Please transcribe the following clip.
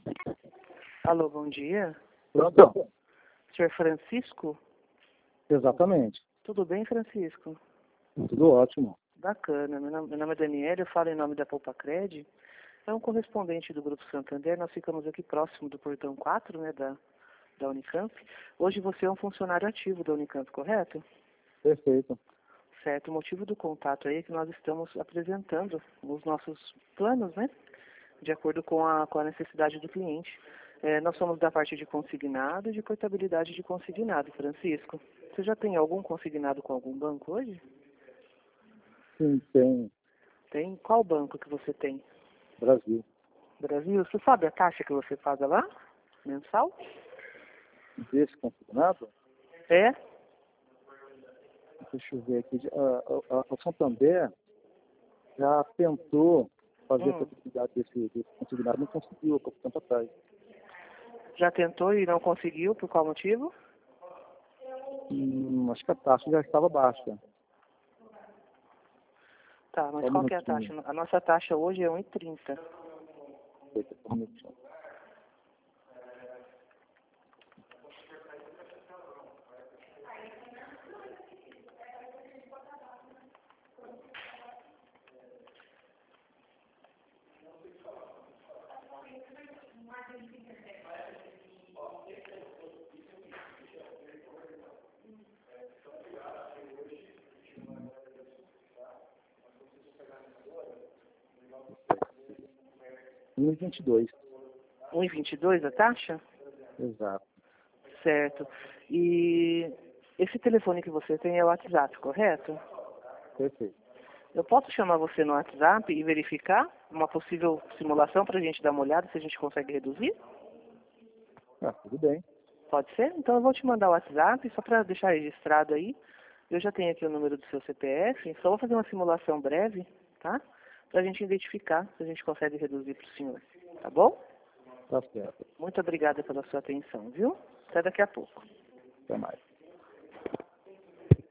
Alô, bom dia. Pronto. Senhor Francisco? Exatamente. Tudo bem, Francisco? Tudo ótimo. Bacana. Meu nome é Daniela, eu falo em nome da Poupacred. É um correspondente do Grupo Santander. Nós ficamos aqui próximo do portão 4, né, da Unicamp. Hoje você é um funcionário ativo da Unicamp, correto? Perfeito. Certo. O motivo do contato aí é que nós estamos apresentando os nossos planos, né, de acordo com a necessidade do cliente. Nós somos da parte de consignado e de portabilidade de consignado, Francisco. Você já tem algum consignado com algum banco hoje? Sim, tem. Tem? Qual banco que você tem? Brasil. Brasil? Você sabe a taxa que você paga lá? Mensal? Desse consignado, É? deixa eu ver aqui. A Santander já tentou fazer a possibilidade desse consignado, não conseguiu há pouco tempo atrás. Já tentou e não conseguiu, por qual motivo? Acho que a taxa já estava baixa. Tá, mas Só um qual que é a minutinho. taxa? A nossa taxa hoje é 1,30. Só um minutinho. R$ 1,22 a taxa? Exato. Certo. E esse telefone que você tem é o WhatsApp, correto? Perfeito. Eu posso chamar você no WhatsApp e verificar uma possível simulação para a gente dar uma olhada se a gente consegue reduzir? Tudo bem. Pode ser? Então eu vou te mandar o WhatsApp só para deixar registrado aí. Eu já tenho aqui o número do seu CPF, só vou fazer uma simulação breve, tá? Para a gente identificar se a gente consegue reduzir para o senhor. Tá bom? Tá certo. Muito obrigada pela sua atenção, viu? Até daqui a pouco. Até mais.